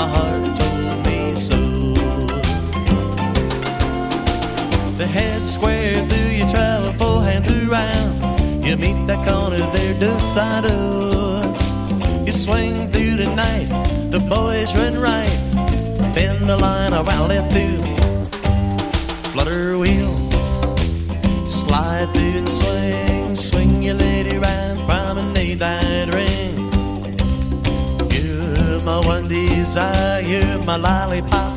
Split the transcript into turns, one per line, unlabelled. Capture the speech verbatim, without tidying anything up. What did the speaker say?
my heart told me so. The head square through, you travel four hands around. You meet that corner there, Dosado. You swing through the night, the boys run right. Then the line around left through. Flutter wheel, slide through and swing. Swing your lady round, promenade that ring. You're my one desire, you're my lollipop.